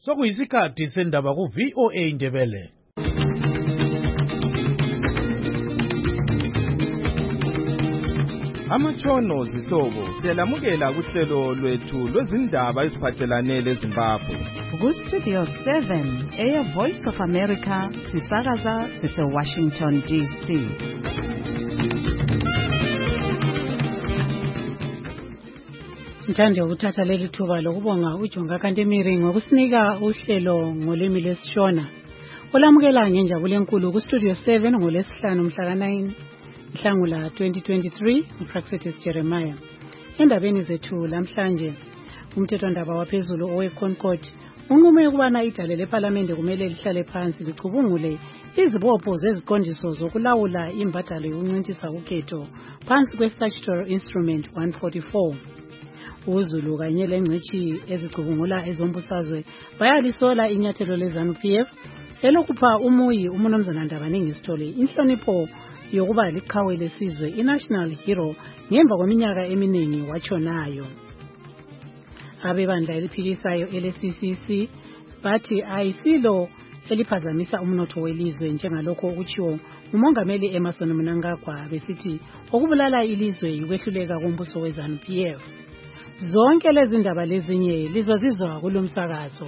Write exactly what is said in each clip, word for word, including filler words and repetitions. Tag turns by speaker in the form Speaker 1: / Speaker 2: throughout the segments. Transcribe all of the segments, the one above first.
Speaker 1: Sokuyisikhathi sendaba ku V O A Indebele.
Speaker 2: Amatshono zihlobo siyalamukela kuhlelo lwethu lwezindaba eziphathelane leZimbabwe.
Speaker 3: Ku Studio seven, Air Voice of America, sisakaza sise Washington D C. Njanje ukuthatha leli thuba lokubonga uJonga Kantemiri ngokusinika uhlelo ngolimi lwesiShona. Olamukela ngenjabulo enkulu ku Studio seven ngolesihlanu mhla ka nine Nhlangula twenty twenty-three, uPraxetis Jeremiah. Endabeni zethu lamhlanje, umthethwandaba waphezulu oweConcord unqume ukubana idale leParliament kumele lihlale phansi licubungule izibopho zeziqondiso zokulawula imbadalo yokunciphisa ukhetho phansi kwe-Statutory Instrument one forty-four. uZulu kanye lengcithi ezicubungula ezombusazwe bayalisola inyathelo leZANU P F elokupha umuyi uMnumzana Ndabaningi Sithole inhlonipho yokuba liqhawe lesizwe i-National Hero ngemva kweminyaka eminingi watshonayo. Abebandla eliphikisayo ele-C C C bathi ayisilo eliphazamisa umnotho welizwe njengalokho okutshiwo uMongameli Emmerson Mnangagwa besithi okubulala ilizwe yikwehluleka kombuso weZANU P F. Zonke lezi ndaba lezinye lizozizwa kulomsakazo.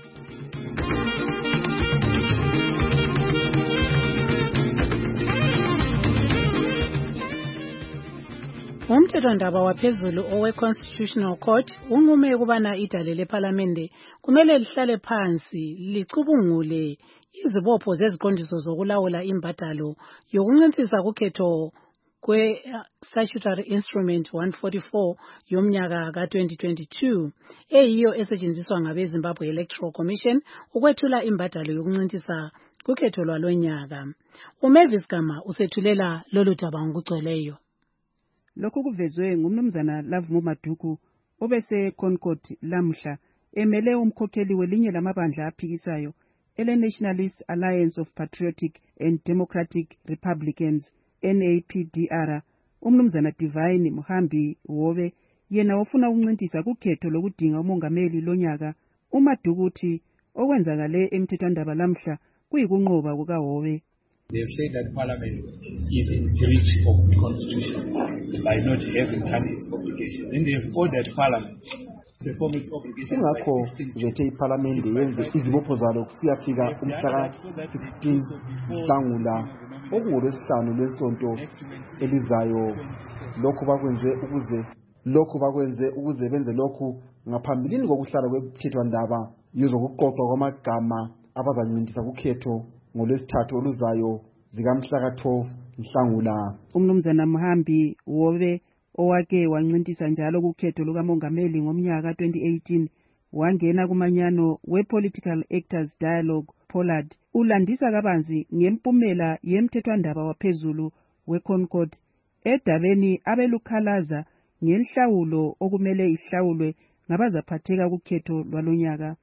Speaker 3: Umthethwandaba waphezulu owe-Constitutional Court unqume ukubana idale leParliament kumele lihlale phansi licubungule izibopho zeziqondiso zokulawula imbadalo yokunciphisa ukhetho kwe-Statutory Instrument one forty-four yomnyaka ka twenty twenty-two eyiyo esetshenziswa ngabe-Zimbabwe Electoral Commission ukwethula imbadalo yokunciphisa ukhetho lwalonyaka. uMavis Gama usethulela lolu daba ngokugcweleyo.
Speaker 4: Lokhu kuvezwe ngumnumzana Lavumo Maduku obese Concord lamhla emele umkhokheli welinye lamabandla aphikisayo ele Nationalist Alliance of Patriotic and Democratic Republicans N A P D R umnumzana Divine Muhambi Wobe yena ofuna ukuncintisa kukhetho lokudinga umongameli lonyaka. uMaduku uthi okwenzakale emthethwandaba lamhla kuyikunqoba kukaWobe.
Speaker 5: They've said that Parliament is in breach of the Constitution by not having done its obligation. Then they've ordered Parliament to perform its obligation.
Speaker 6: Ingakho bethe iParliament yenze izibopho zalo kusiyafika umhla sixteen Nhlangula okuwolwesihlanu lwesonto elizayo. Lokho bakwenze ukuze lokho bakwenze ukuze benze lokhu ngaphambilini kokuhlala kwemthethwandaba yozokuqoqwa kwamagama abazancintisana kukhetho ngolwesithathu oluzayo zikamhla ka twelve Nhlangula.
Speaker 4: Umnumzana Muhambi Wobe owake wancintisa njalo kukhetho lukamongameli ngomnyaka twenty eighteen wangena kumanyano we-Political Actors Dialogue Pollard ulandisa kabanzi ngempumela yemthethwandaba waphezulu weConcord edabeni abelukhalaza ngenhlawulo okumele ihlawulwe ngabazaphatheka kukhetho lwalonyaka.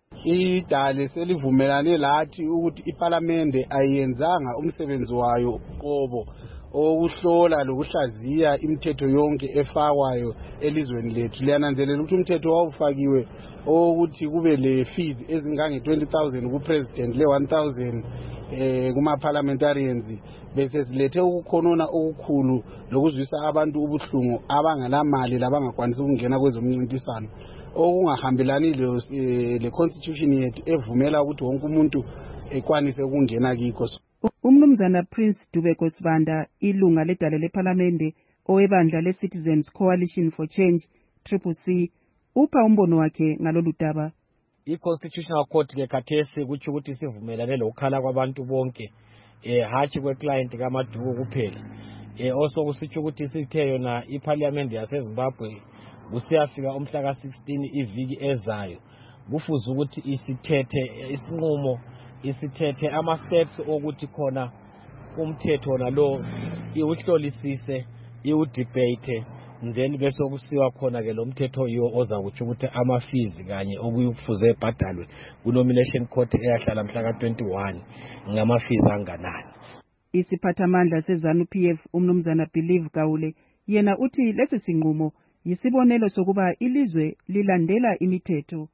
Speaker 7: Idale selivumelane lathi ukuthi iParliament ayenzanga umsebenzi wayo qobo okuhlola lokuhlaziya imithetho yonke efakwayo elizweni lethu. Liyananzelela ukuthi umthetho wawufakiwe ukuthi kube le fees ezingange twenty thousand ku president le one thousand eh kuma parliamentarians bese silethe ukukhonona okukhulu lokuzwisa abantu ubuhlungu abangalamali labangakwanisa ukungena kwezomncintisano okungahambelani le constitution yethu evumela ukuthi wonke umuntu ekwanise ukungena kikho.
Speaker 4: Umnumzana Prince Dubeko Sibanda ilunga ledale leParliament owebandla le-Citizens Coalition for Change Triple C upha umbono wakhe ngalolu daba.
Speaker 8: I-Constitutional Court ke khathesi kuthi ukuthi sivumelane lokukhala kwabantu bonke eh hathi kwe-client kaMaduku kuphela. Eh also kusitsho ukuthi sithe yona iParliament yaseZimbabwe kusiyafika umhla ka sixteen iviki ezayo kufuze ukuthi isithethe isinqumo isithethe ama steps ukuthi khona umthetho nalo iwuhlolisise iwudebate then bese kusiwa khona ke lo mthetho yo oza kuthi ukuthi ama fees kanye okuyikufuze ebhadalwe ku nomination court eyahlala mhla ka twenty-one ngama fees anganani.
Speaker 4: Isiphathamandla seZANU P F umnumzana Believe Kaule yena uthi lesi sinqumo yisibonelo sokuba ilizwe lilandela imithetho.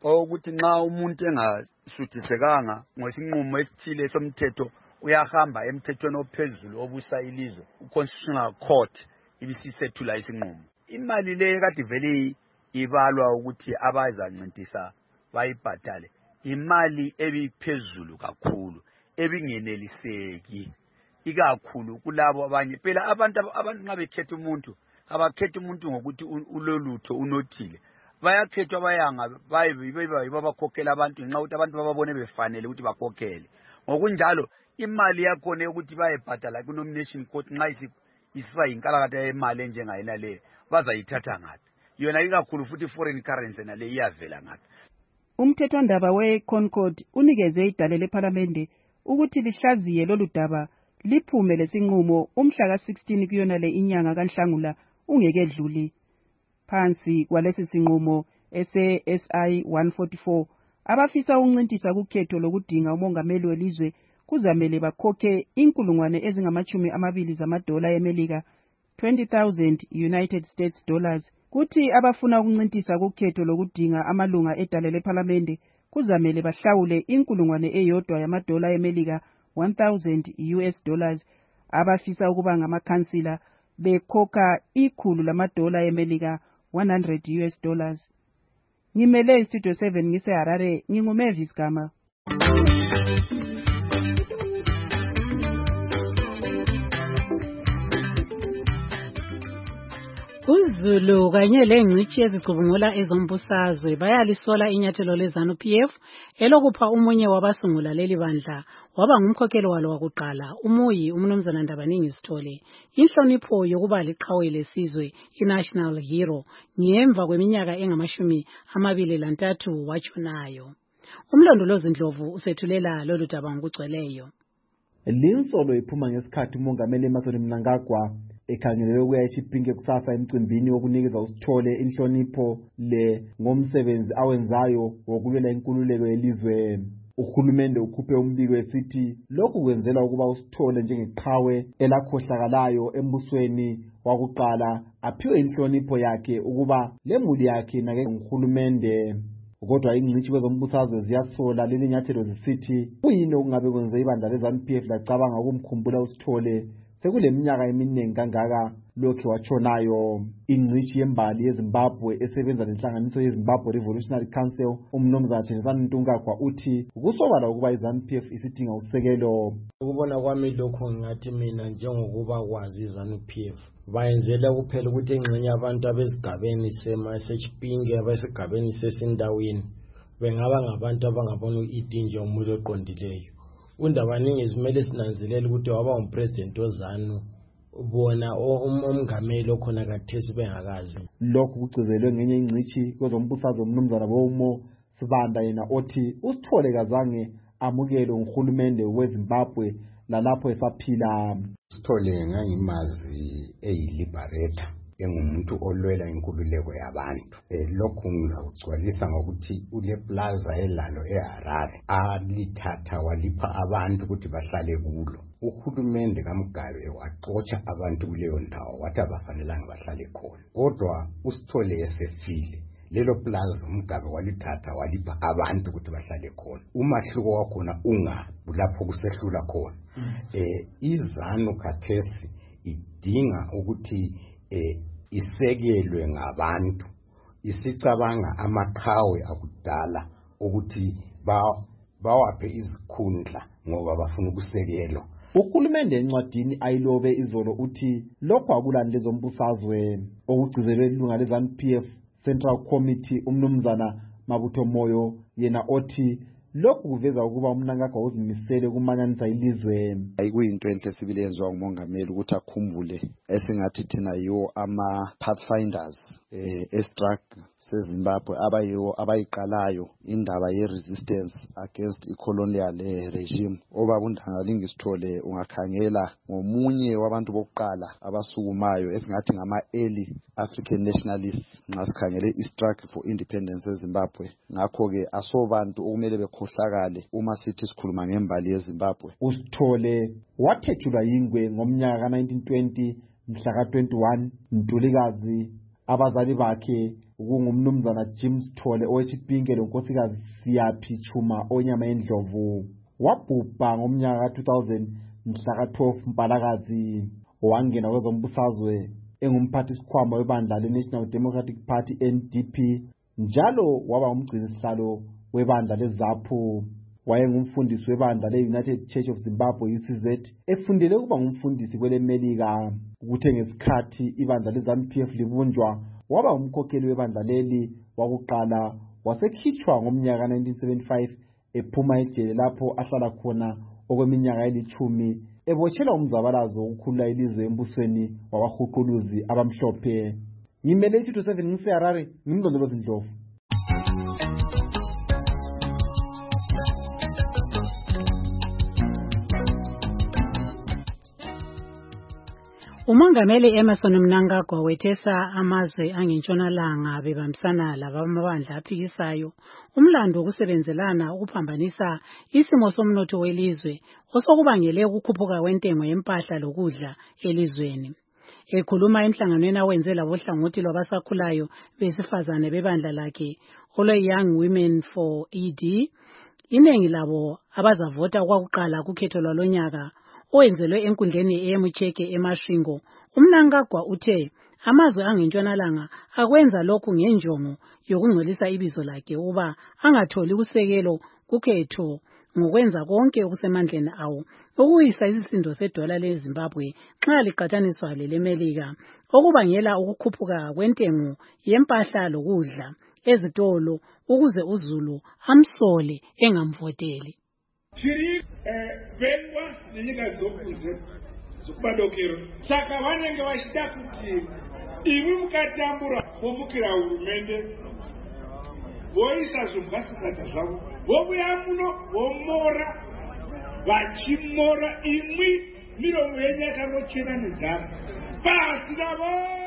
Speaker 9: ukuthi nxa umuntu engasuthisekanga ngosinqumo esithile somthetho uyahamba emthethweni ophezulu obusa ilizwe uConstitutional Court ibisisethula isinqumo. Imali le kade vele ibalwa ukuthi abazancintisa bayibhatale imali ebiphezulu kakhulu ebingeneliseki ikakhulu kulabo abanye phela abantu abantu nxa bekhetha umuntu abakhetha umuntu ngokuthi ulolutho unothile bayakhethwa bayanga bayibe babakhokhela abantu nxa ukuthi abantu bababone befanele ukuthi bakhokhele ngokunjalo imali yakhona ukuthi bayebhatala ku nomination court nxa isifa inkalakatha yemali enjengayena le bazayithatha ngaphi yona ikakhulu futhi foreign currency nale iyavela ngaphi.
Speaker 4: Umthethwandaba we-Concord unikeze idale lePhalamende ukuthi lihlaziye lolu daba liphume lesinqumo umhla ka sixteen kuyona le inyanga kaNhlangula ungekedluli. Phansi kwalesi sinqumo ese S I one forty-four abafisa ukuncintisa kukhetho lokudinga umongameli welizwe kuzamele bakhokhe inkulungwane ezingamachumi amabili zamadola eMelika twenty thousand United States dollars. Kuthi abafuna ukuncintisa kukhetho lokudinga amalunga edale lePhalamende kuzamele bahlawule inkulungwane eyodwa yamadola eMelika one thousand U S dollars. Abafisa ukuba ngamakhansila bekhokha ikhulu lamadola eMelika one hundred U S dollars. Ngimele Studio seven ngise Harare nginguMavis Gama.
Speaker 3: uZulu kanye lengcitshi ezicubungula ezombusazwe bayalisola inyathelo leZanu P F elokupha umunye wabasungula leli bandla waba ngumkhokheli walo wakuqala umuyi umnumzana Ndabaningi Sithole inhlonipho yokuba liqhawe lesizwe i-National Hero ngemva kweminyaka engamashumi amabili lantathu watshonayo. Umlondolozi Ndlovu usethulela lolu daba ngokugcweleyo.
Speaker 6: Linsolo iphuma ngesikhathi umongameli Emmerson Mnangagwa ekhangelele ukuya eChipinge kusasa emcimbini wokunikeza uSithole inhlonipho le ngomsebenzi awenzayo wokulwela inkululeko yelizwe. Uhulumende ukhuphe umbiko esithi lokhu kwenzela ukuba uSithole njengeqhawe elakhohlakalayo embusweni wakuqala aphiwe inhlonipho yakhe ukuba lemuli yakhe nake nguhulumende. Kodwa ingcitshi kwezombusazwe ziyasola leli nyathelo zisithi kuyini okungabe kwenze ibandla leZanu P F lacabanga ukumkhumbula uSithole sekuleminyaka eminingi kangaka lokhe watshonayo. Ingcitshi yembali yeZimbabwe esebenza lenhlanganiso yeZimbabwe Revolutionary Council umnumzana Thenjisani Ntungagwa uthi kusobala ukuba iZanu P F isidinga usekelo.
Speaker 8: Ukubona kwami lokho ngathi mina njengokuba kwazi iZanu P F bayenzela kuphela ukuthi engxenye abantu abesigabeni sema seChipinge abesigabeni sesindaweni bengaba ngabantu abangabona idinje umuntu oqondileyo. Undabaningi izimele sinanzelela ukuthi waba umpresident oZanu bona umngameli okhona kathesi bengakazi.
Speaker 6: Lokhu kucizelwe ngenye ingcitshi kwezombusazwe umnumzana Bomo Sibanda yena othi uSithole kazange amukele uhulumende weZimbabwe lalapho esaphila.
Speaker 10: uSithole ngangimazi eyiliberator engumuntu olwela inkululeko yabantu. Eh lokhu ngizakugcwalisa ngokuthi ule plaza elalo eHarare alithatha walipha abantu ukuthi bahlale kulo. Uhulumende kaMugabe waxotsha abantu kuleyo ndawo wathi abafanelanga bahlale khona. Kodwa uSithole esefile lelo plaza uMugabe walithatha walipha abantu ukuthi bahlale khona. Umahluko wakhona unga lapho kusehlula khona. Eh iZanu khathesi idinga ukuthi eh isekelwe ngabantu isicabanga amaqhawe akudala ukuthi ba bawaphe izikhundla ngoba bafuna ukusekelwa.
Speaker 6: Uhulumende encwadini ayilobe izolo uthi lokho akulani lezombusazwe okugcizelwe ilunga leZanu P F Central Committee umnumzana Mabutho Moyo yena othi lokhu kuveza ukuba uMnangagwa uzimisele kumanyanisa ilizwe.
Speaker 11: Ayikuyinto enhle sibile yenziwa ngumongameli ukuthi akhumbule esingathi thina yiwo ama pathfinders eh estruggle seZimbabwe abayiwo abayiqalayo indaba ye resistance against icolonial regime. Obaba uNdabaningi Sithole ungakhangela ngomunye wabantu bokuqala abasukumayo esingathi ngama early African nationalists nxa sikhangele istruggle for independence eZimbabwe. Ngakho ke asobantu okumele bekhohlakale uma sithi sikhuluma ngembali yeZimbabwe.
Speaker 6: uSithole wathethulwa yingwe ngomnyaka ka nineteen twenty mhla ka twenty-one Ntulikazi. Abazali bakhe kungumnumzana James Thole oweshipinge lonkosikazi Siyaphi Chuma onyama endlovu. Wabhubha ngomnyaka ka two thousand mhla ka twelve Mpalakazi. Wangena kwezombusazwe engumphathisikhwama webandla le-National Democratic Party N D P njalo waba umgcinisihlalo webandla leZAPU. Wayengumfundisi webandla le-United Church of Zimbabwe U C Z efundele ukuba ngumfundisi kwelemelika. Kuthe ngesikhathi ibandla le-ZANU P F libunjwa waba umkhokheli webandla leli wakuqala wasekhitshwa ngomnyaka nineteen seventy-five ephuma ejele lapho ahlala khona okweminyaka elithumi ebotshelwa umzabalazo ukukhulula ilizwe embusweni wabahuquluzi abamhlophe. Ngimele isitho seven ngiseharare ngimlondolozi Ndlovu.
Speaker 3: Umongameli Emmerson Mnangagwa wethesa amazwe angentshonalanga bebambisana labamabandla aphikisayo umlando wokusebenzelana ukuphambanisa isimo somnotho welizwe osokubangele ukukhuphuka kwentengo yempahla lokudla elizweni. Ekhuluma emhlanganweni awenze labohlangothi lwabasakhulayo besifazane bebandla lakhe olwe Young Women for E D, inengi labo abazavota kwakuqala kukhetho lwalonyaka owenzelwe enkundleni eyemucheke eMashingo, uMnangagwa uthe amazwe angentshonalanga akwenza lokhu ngenjongo yokungcolisa ibizo lakhe uba angatholi kusekelo kukhetho ngokwenza konke okusemandleni awo ukuyisa isisindo sedola leZimbabwe nxa liqathaniswa lelemelika okubangela ukukhuphuka kwentengo yempahla lokudla ezitolo ukuze uZulu amsole engamvoteli.
Speaker 12: Chiri vengwa nenyika dzokunze dzokubadokero saka vanenge vachida kuti imwi mukatambura vomukira hurumende voisa zvombasikadza zvavo vobuya muno vomora vachimora imwi miromo yenyu yakangochena nedzara pasi navo.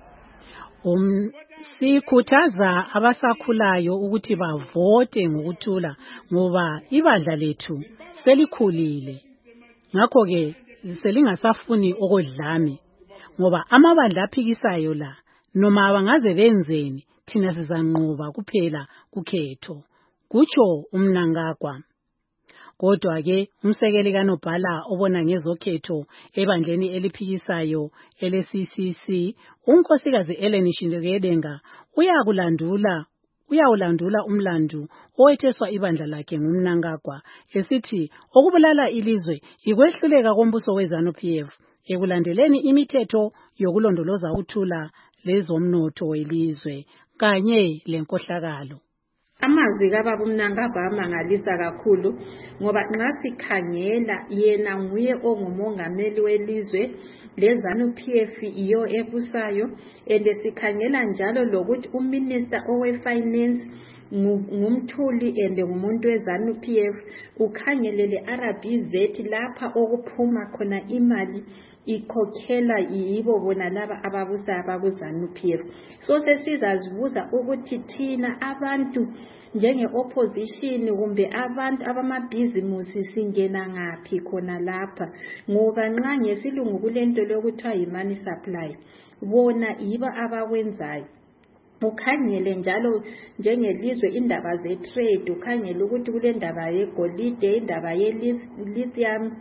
Speaker 3: Um, sikhuthaza abasakhulayo ukuthi bavote ngokuthula ngoba ibandla lethu selikhulile. Ngakho ke selingasafuni okodlame ngoba amabandla aphikisayo la noma abangaze benzeni thina sizanqoba kuphela kukhetho, kutsho uMnangagwa. Kodwa ke umsekeli kaNobhala obona ngezokhetho ebandleni eliphikisayo ele-C C C unkosikazi Ellen Shindekedenga uyakulandula uyawulandula umlandu owetheswa ibandla lakhe nguMnangagwa esithi okubulala ilizwe ikwehluleka kombuso weZANU P F ekulandeleni imithetho yokulondoloza uthula lezomnotho welizwe kanye lenkohlakalo.
Speaker 13: Amazwi kababa uMnangagwa amangalisa kakhulu ngoba nxa sikhangela yena nguye ongumongameli welizwe leZANU P F iyo ebusayo ende sikhangela njalo lokuthi uminister owe-finance ngumthuli ende ngumuntu weZANU P F ukhangelele R B Z lapha okuphuma khona imali ikhokhela yibo bona laba ababusa abakuZANU P F. So sesizazibuza ukuthi thina abantu njenge opposition kumbe abantu abamabhizimusi singena ngaphi khona lapha ngoba nxa ngesilungu kulento lokuthiwa yi-money supply bona yibo abakwenzayo. Ukhangele njalo njengelizwe indaba ze-trade ukhangele ukuthi kule ndaba yegolide indaba ye-lithium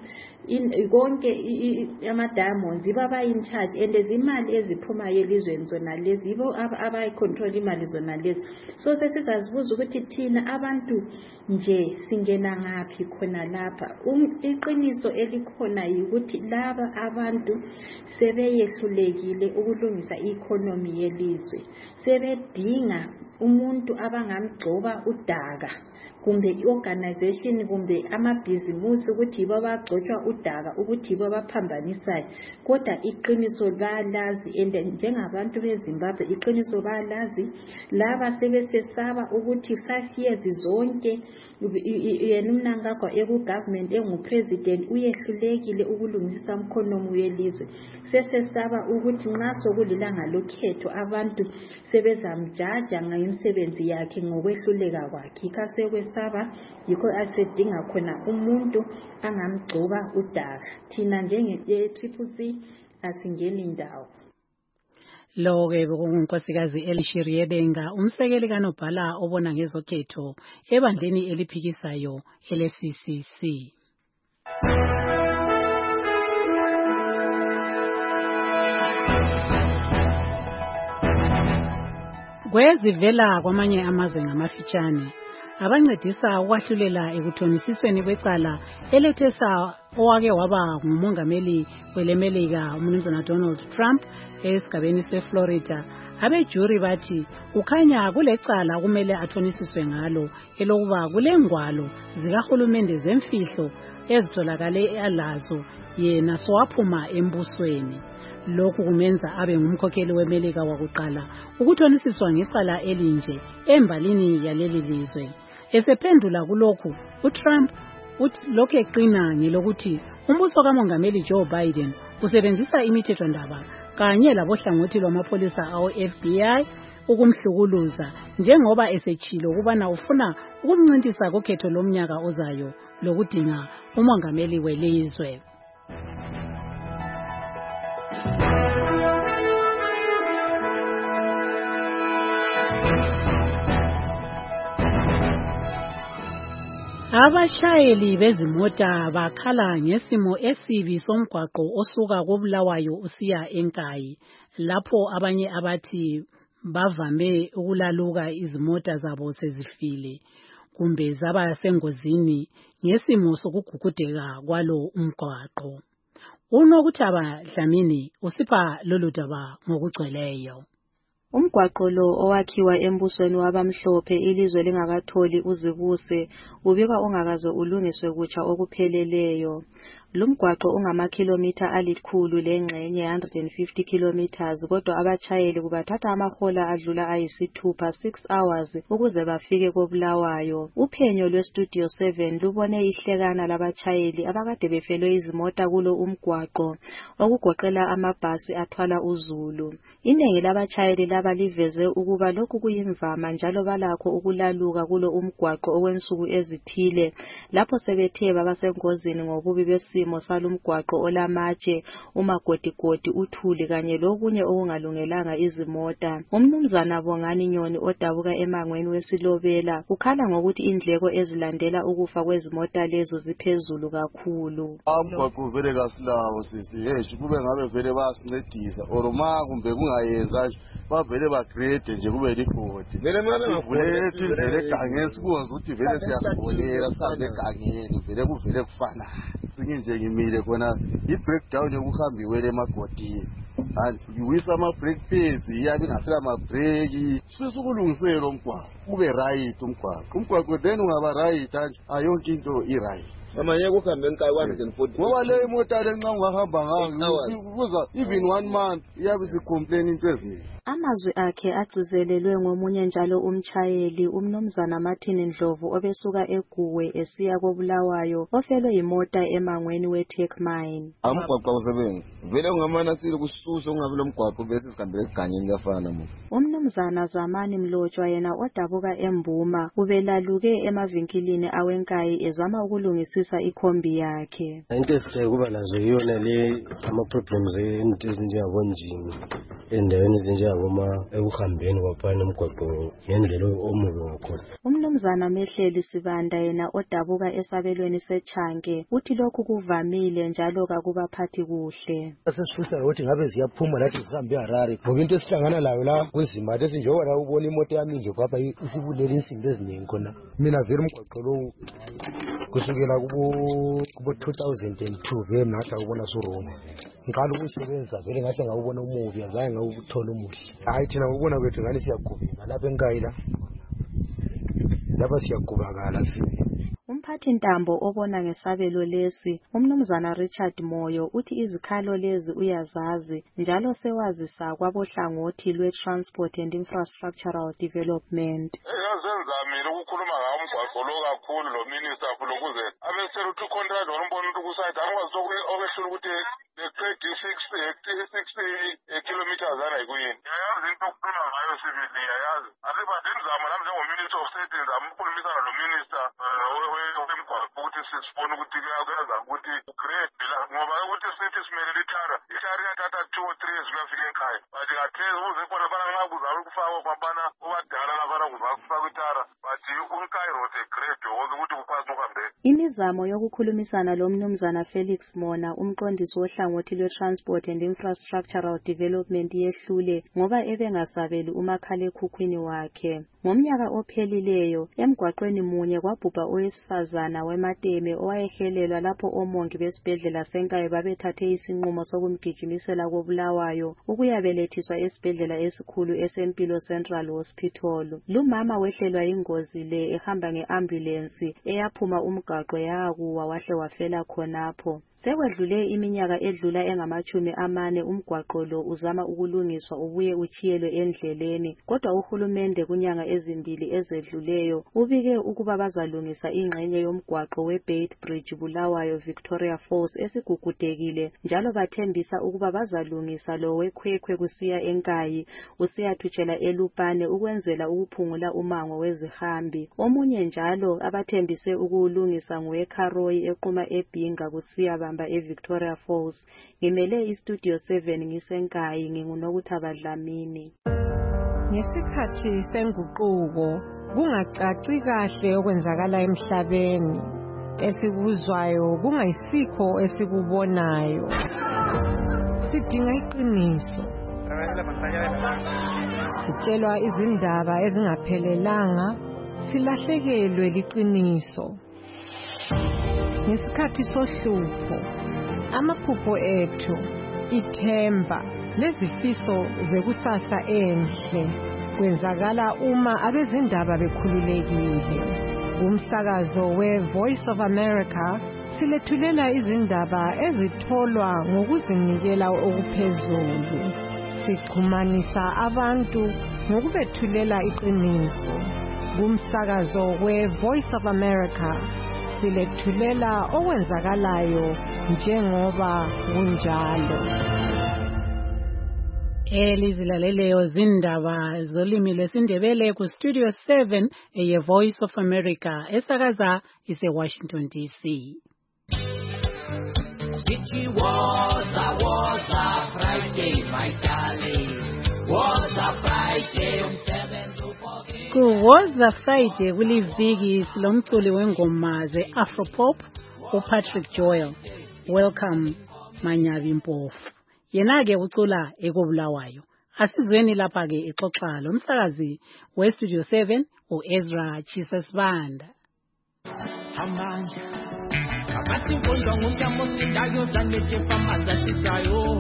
Speaker 13: konke ama-diamonds iba in charge and izimali eziphumayo elizweni zona lezi yibo abayicontrol imali zona lezi. So sesizazibuza ukuthi thina abantu nje singena ngaphi khona lapha. Iqiniso elikhona yikuthi laba abantu sebeyehlulekile ukulungisa i-economy yelizwe, sebedinga umuntu abangamgcoba udaka kumbe i-organization kumbe amabhizimusi ukuthi yibo bagcotshwa udaka ukuthi yibo baphambanisayo. Kodwa iqiniso bayalazi and njengabantu beZimbabwe iqiniso bayalazi. Laba sebesesaba ukuthi five years zonke yena uMnangagwa eku-government engu-president uyehlulekile ukulungisa umkhonomi welizwe. Sesesaba ukuthi nxa sokulilanga lokhetho abantu sebezamjaja ngemisebenzi yakhe ngokwehluleka kwakhe. Ikasekwesaba yikho asedinga khona umuntu angamgcoba udaka. Thina njenge-Triple C asingeni ndawo.
Speaker 3: Lo-ke bekungunkosikazi Elishiri Yebenga, umsekeli kaNobhala obona ngezokhetho ebandleni eliphikisayo ele-C C C. Kwezivela kwamanye amazwe ngamafitshane abancedisa ukwahlulela ekuthonisisweni kwecala elethesa owake waba ngumongameli welemelika umnumzana Donald Trump esigabeni seFlorida. Abejuri bathi kukhanya kulecala kumele athonisiswe ngalo elokuba kulengwalo zikahulumende zemfihlo ezitholakale alazo yena sowaphuma embusweni. Lokhu kumenza abe ngumkhokheli wemelika wakuqala ukuthonisiswa ngecala elinje embalini yaleli lizwe. Esephendula kulokhu, uTrump uthi lokhu eqina ngelokuthi umbuso kamongameli Joe Biden usebenzisa imithethondaba kanye labohlangothi lwamapholisa awe-F B I ukumhlukuluza njengoba esechilo ukubana ufuna ukumncintisa kokhetho lomnyaka ozayo lokudinga umongameli welizwe. Abashayeli bezimota bakhala ngesimo esibi somgwaqo osuka koBulawayo usiya eNkayi, lapho abanye abathi bavame ukulaluka izimota zabo sezifile kumbe zaba sengozini ngesimo sokugugudeka kwalo umgwaqo. UNokuthaba Dlamini usipha lolu daba ngokugcweleyo.
Speaker 14: Umgwaqo lo owakhiwa embusweni wabamhlophe ilizwe lingakatholi uzibuse ubika ongakaze ulungiswe kutsha okupheleleyo. Lumgwaqo ungamakhilomitha alikhulu lengxenye one hundred fifty kilometers kodwa abatshayeli kubathatha amahola adlula ayisithupha six hours ukuze bafike koBulawayo. Uphenyo lweStudio seven lubone ihlekana labatshayeli abakade befelwe izimota kulo umgwaqo okugoqela amabhasi athwala uzulu. Inengi labatshayeli laba liveze ukuba lokhu kuyimvama njalo balakho ukulaluka kulo umgwaqo okwensuku ezithile lapho sebethe babasengozini ngobubi besi isimo salumgwaqo olamatshe, umagodigodi, uthuli kanye lokunye okungalungelanga izimota. Umnumzana Bongani Nyoni odabuka emangweni wesilobela ukhala ngokuthi indleko ezilandela ukufa kwezimota lezo ziphezulu kakhulu.
Speaker 15: Umgwaqo vele kasilawo sisi, hey kube ngabe vele basincedisa or ma kumbe kungayenza bavele bagrade nje kube ligodi. Vele manje ngivuleke indlela egangeni sikwazi ukuthi vele siyasiboleka sihambe egangeni vele kuvele kufana. Sinye nje ngimile khona i-breakdown yokuhambiwele emagodini. And uwisa ama-break pads iyabe ingasela ama-break sifisa ukulungisela umgwaqo ube right umgwaqo umgwaqo then ungaba right ayonke into i-right. Amanye kuhambe enkayi one hundred forty ngoba le imota le nxa ungahamba ngayo kuza even one month iyabe sicomplain into eziningi.
Speaker 14: Amazwi akhe agcizelelwe ngomunye njalo umtshayeli umnumzana Martin Ndlovu obesuka eGuwe esiya koBulawayo ofelwe imota emangweni weTech Mine.
Speaker 15: Umgwaqo usebenza vele ungamana sile kususa ungabe lo mgwaqo bese sikhambele egangeni kuyafana musa.
Speaker 14: Umnumzana Zamani Mlotshwa yena odabuka eMbuma ubelaluke emavinkilini awenkayi ezama ukulungisisa ikhombi yakhe.
Speaker 16: Into esithe kuba nazo yiyona le ama problems into ezinjengabonjini endaweni ezinje ngoma ekuhambeni kwaphana umgwaqo ngendlela omubi ngakhona.
Speaker 14: Umnumzana Mehleli Sibanda yena odabuka esabelweni seChanke uthi lokhu kuvamile njalo kakubaphathi kuhle.
Speaker 16: Sesifisa ukuthi ngabe ziyaphuma lathi sihambe eHarare ngoba into esihlangana layo la kwezimali esinjengoba ubona imoto yami nje kwapha isibulela insimbi eziningi khona. Mina vele umgwaqo lo kusukela kubo kubo two thousand two vele nathi ukubona suroma. Ngikhala ukusebenza vele ngahle ngawubona umubi azange ngawuthola umuhle. Hayi thina ukubona kwethu ngani siyagubeka lapha eNkayi la lapha siyagubakala sibe.
Speaker 14: Umphathi Ntambo obona ngesabelo lesi umnumzana Richard Moyo uthi izikhalo lezi uyazazi njalo sewazisa kwabohlangothi lwe-Transport and Infrastructural Development.
Speaker 15: Yazenzamile ukukhuluma ngawo umgwaqo lo kakhulu lo minister fulo kuze abesela uthi contract wombona umuntu kusayida angakwazi okwehlula ukuthi the trade sixty sixty kilometers ana yikuyini. Yazi into okukhuluma ngayo sibili yazi. Asiba ndimzama nami njengominister of state ngizamkhulumisana lo minister ukuthi sisibone ukuthi kuyaza ukuthi grade la ngoba ukuthi sithi simele lithara ithara yathatha two or three years kuyafika ekhaya bathi
Speaker 17: ngathe uze khona bana nxa kuzaba kufakwa kwabana obadala labana kuzafakwa itara but umkayirote grade ukuze ukuthi kukwazi ukuhambeka.
Speaker 14: Imizamo yokukhulumisana lo mnumzana Felix Mona, umqondisi wohlangothi lwe-Transport and Infrastructural Development yehlule ngoba ebengasabeli umakhalekhukhwini wakhe. Ngomnyaka ophelileyo, emgwaqweni munye kwabhubha owesifazana wemateme owayehelelwa lapho omongi besibhedlela senkayi babethathe isinqumo sokumgijimisela koBulawayo ukuyabelethiswa esibhedlela esikhulu eseMpilo Central Hospital. Lumama wehlelwa ingozi le ehamba ngeambulance eyaphuma umgwaqo yakuwa wahle wafela khonapho. Sekwedlule iminyaka edlula engamachumi amane umgwaqo lo uzama ukulungiswa ubuye uchiyelwe endleleni, kodwa uhulumende kunyanga ezimbili ezedluleyo ubike ukuba bazalungisa ingxenye yomgwaqo weBait Bridge Bulawayo Victoria Falls esigugudekile, njalo bathembisa ukuba bazalungisa lo wekhwekhwe kusiya enkayi usiyathutshela eLupane ukwenzela ukuphungula umango wezihambi. Omunye njalo abathembise ukuwulungisa ngoweKharoyi equma eBhinga kusiya eVictoria Falls. Ngimele iStudio seven ngisenkayi nginguNokuthaba Dlamini.
Speaker 18: Ngesikhathi senguquko kungacaci kahle okwenzakala emhlabeni, esikuzwayo kungayisikho esikubonayo. Sidinga iqiniso. Sitshelwa izindaba ezingaphelelanga, silahlekelwe liqiniso. Ngesikhathi sohlupho, amaphupho ethu, ithemba, lezifiso zekusasa enhle kwenzakala uma abezindaba bekhululekile. Umsakazo we-Voice of America silethulela izindaba ezitholwa ngokuzinikela okuphezulu. Sichumanisa abantu ngokubethulela iqiniso. Umsakazo we-Voice of America silethulela okwenzakalayo njengoba kunjalo.
Speaker 3: Elizilaleleyo zindaba zolimi lwesindebele ku Studio seven eye Voice of America esakaza ise Washington D C.
Speaker 19: It was a was a Friday, my darling. Was a Friday um seven to fourteen.
Speaker 3: Kuwoza Friday kuliviki silomculi wengoma ze-Afropop uPatrick Joel. Welcome Manyavi Mpofu. Yena-ke ucula ekobulawayo. Asizweni lapha-ke exoxa lo msakazi we-Studio seven u-Ezra Chisesbanda.
Speaker 19: Amandla abathi ngondwa ngomnyama osindayo zaneje famaza shisayo.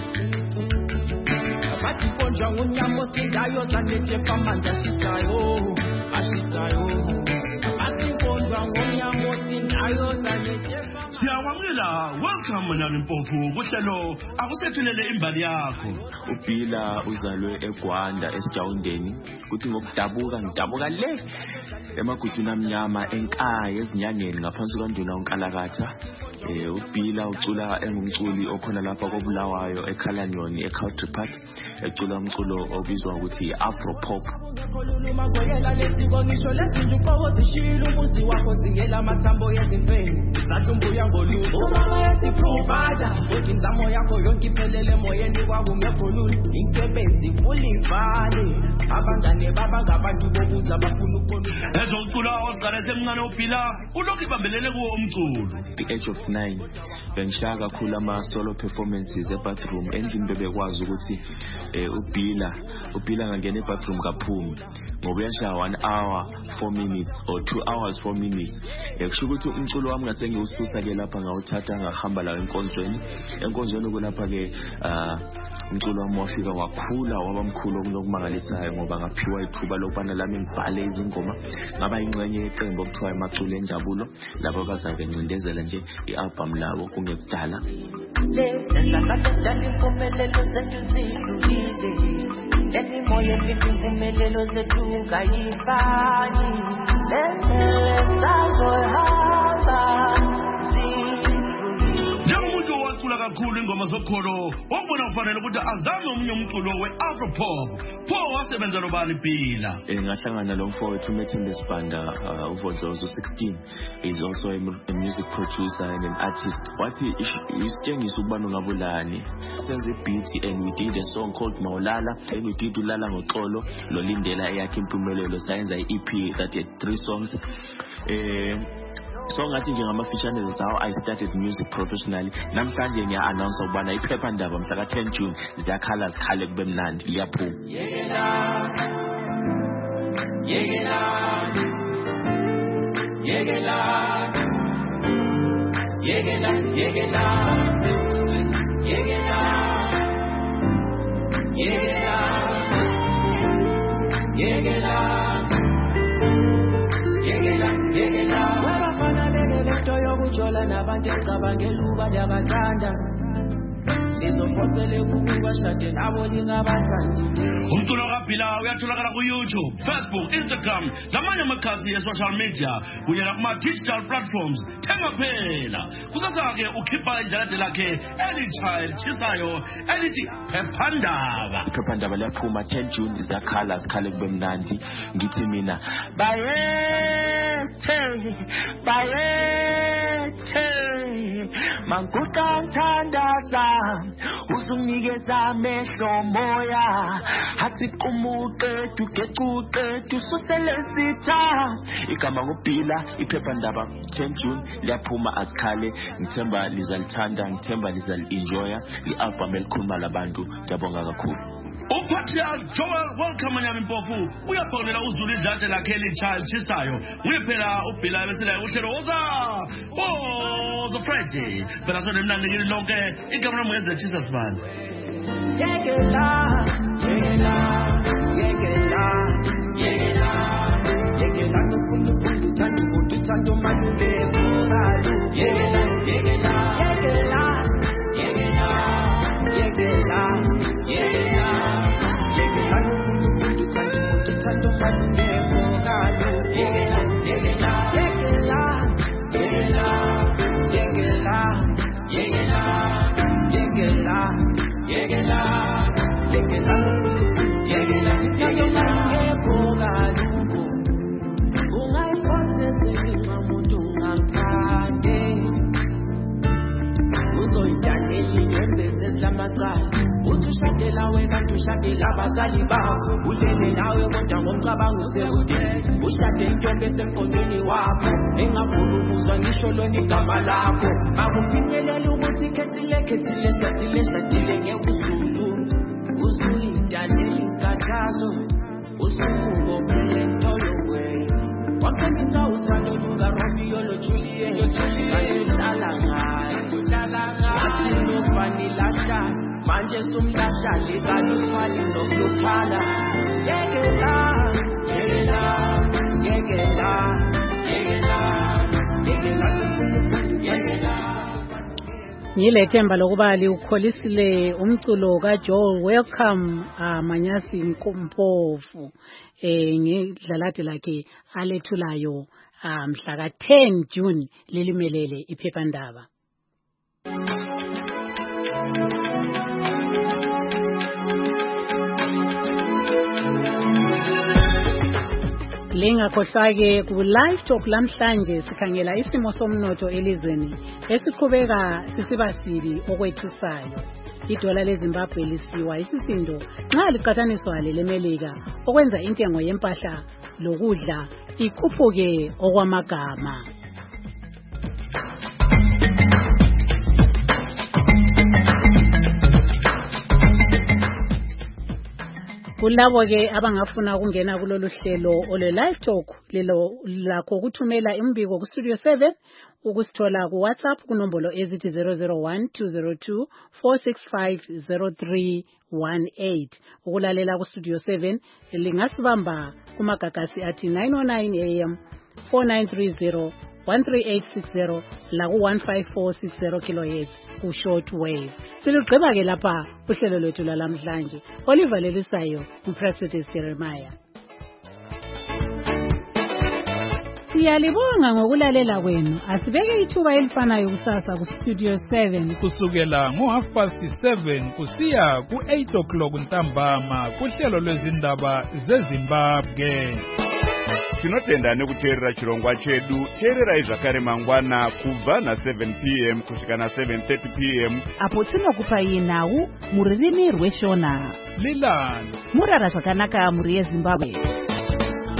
Speaker 19: Abathi ngondwa ngomnyama osindayo zaneje famaza shisayo. Ashisayo. Abathi ngondwa ngomnyama osindayo zaneje.
Speaker 20: Siyawamukela, welcome Manyavi Mpofu kuhlelo akusethulele imbali yakho.
Speaker 21: uBhila uzalwe eGwanda eSijawundeni, kuthi ngokudabuka ngidabuka le emagudwini amnyama enkayi ezinyangeni ngaphansi kwanduna uNkalakatha. Eh uBhila ucula engumculi okhona lapha koBulawayo eKhalanyoni eCountry Park, ecula umculo obizwa ukuthi Afropop.
Speaker 19: Khuluma ngoyela lesiko ngisho lezinje uqobo zishila umuzi wakho zingela amathambo yezimfeni. Zathumbuya ngoluthi umama yathi provider, uthi inzamo yakho yonke iphelele moyeni kwakungekhuluni. Insebenzi fulivale, abangane baba ngabantu bokuza bafuna ukubona.
Speaker 20: Ezocula oqala semncane uBhila ulokhu ibambelele kuwo umculo.
Speaker 21: The age of nine bengishaya kakhulu ama solo performances ebathroom endlini bebekwazi ukuthi eh uBhila uBhila ngangena ebathroom kaphumi ngoba uyashaya one hour four minutes or two hours four minutes. Ekusho ukuthi umculo wami ngase ngiwususa ke lapha ngawuthatha ngahamba la enkonzweni enkonzweni kulapha ke umculo wami wafika wakhula waba mkhulu okunokumangalisayo ngoba ngaphiwa ithuba lokubana lami ngibhale izingoma ngaba ingxenye yeqembu okuthiwa iMaculo Enjabulo labo bazabe bencindezela nje ialbum labo kungekudala.
Speaker 19: Lenza kadadala impumelelo zethu zihlukile, emimoya empumelelo zethu ngayifani. Lenza sazohamba
Speaker 20: njengomuntu owacula kakhulu ingoma zokholo wakubona kufanele ukuthi azame omunye umculo we-afropop pho wasebenza nobani Bhila.
Speaker 21: Ngahlangana lo mfowethu uMethembe Sibanda uVodlozo sixteen is also a music producer and an artist. Wathi isitshengisa ukuba ngabulani senze beat and we did a song called Maulala and we did ulala ngoxolo lo lindela eyakhe impumelelo sayenza i-E P that had three songs. eh So ngathi nje ngama-feature is how I started music professionally. Namhlanje ngiya-announce ukubana iphephandaba mhla ka-ten June ziyakhala zikhale kube mnandi liyaphuma.
Speaker 19: Yekela Yekela Yekela Yekela Yekela Yekela Yekela Yekela Yekela Yekela Wabafana belelento yokujola nabantu ecabangeluba lyabathanda lizofosele kubashade nabo lingabathandi.
Speaker 20: Umculo kaBhila uyatholakala ku-YouTube, Facebook, Instagram namanye amakhasi e-social media kunye nakuma-digital platforms. Thenga phela kusasa-ke ukhipha ijalade lakhe elitsha elitshisayo elithi Phephandaba.
Speaker 21: Iphephandaba liyaphuma ten June ziyakhala zikhale kube mnandi. Ngithi mina bayethe bayethe manguqa ngithandaza uzunginikeza amehlo moya hathi qumuqe dugequqe dususele sitha igama nguBhila. Iphephandaba ten June liyaphuma azikhale. Ngithemba lizalithanda, ngithemba lizali-enjoya i-album elikhuluma labantu. Ngiyabonga kakhulu.
Speaker 20: uPatriarch Joel Welcome Nyami Mpofu uyabonela uzulu izathe lakhe elitsha elitshisayo. Nguye phela uBhila besela uhlelo woza woza Friday phela sona emnandekile lonke igama lami ngeze Jesus man.
Speaker 19: Yekela Yekela Yekela Yekela Yekela kukhulu thando ukuthi thando malule kuzalu. Yekela Yekela Yekela Yekela Yekela Yekela Yekela kukhulu thando ukuthi thando malule kuzalu. Yekela Yekela Yekela Yekela Yekela Yekela Yekela Yekela Yekela Yekela Yekela ngekhoka luko ungayifone sengamuntu ngathande uzoyidaneli ngembese silamacala uthishadela wena tushadela abazali bakho ulele nawe kodwa ngomcabango usekude ushade intombi esemfondweni wakho engafuna ukuzwa ngisho lona igama lakho akuphinyelela ukuthi khethile khethile shadile shadile ngekuzulu uzuyidaneli inkathazo usukubo philento yowe wakhangisa uthando luka Romeo lo Juliet kandihlala ngayo kandihlala ngayo nofani lasha manje sumlasha likalufali nokuluphala. Yekela Yekela Yekela Yekela Yekela Yekela.
Speaker 3: Ngilethemba lokuba liukholisile umculo kaJoel Welcome Manyasi Mpofu eh ngidlalade lakhe alethulayo mhla ka ten June lelimelele iphephandaba. Lingakhohlwa-ke ku live talk lamhlanje sikhangela isimo somnotho elizweni esiqhubeka sisiba sibi okwethusayo. Idola leZimbabwe lisiwa isisindo nxa liqathaniswa leMelika okwenza intengo yempahla lokudla ikhuphuke okwamagama. Kulabo ke abangafuna ukungena kulolu hlelo ole live talk lelo lakho ukuthumela imbiko ku Studio seven ukusithola ku WhatsApp kunombolo ezithi zero zero one two zero two four six five zero three one eight. Ukulalela ku Studio seven lingasibamba kumagagasi athi nine oh nine A M four nine three zero one three eight six zero la ku one five four six zero kilohertz ku short wave. Silugqiba ke lapha uhlelo lwethu lalamhlanje. Oliver Lelisayo uPresidency Jeremiah. Siyalibonga ngokulalela kwenu. Asibeke ithuba elifanayo kusasa ku Studio seven
Speaker 12: kusukela ngo half past seven kusiya ku eight o'clock ntambama kuhlelo lwezindaba zeZimbabwe.
Speaker 1: Tinotenda nekuteerera chirongwa chedu. Teererai zvakare mangwana kubva na seven p m kusvika na seven thirty p m
Speaker 22: apo tinokupai nhau muririmi rweshona.
Speaker 12: Lilani
Speaker 22: murara zvakanaka muri yeZimbabwe.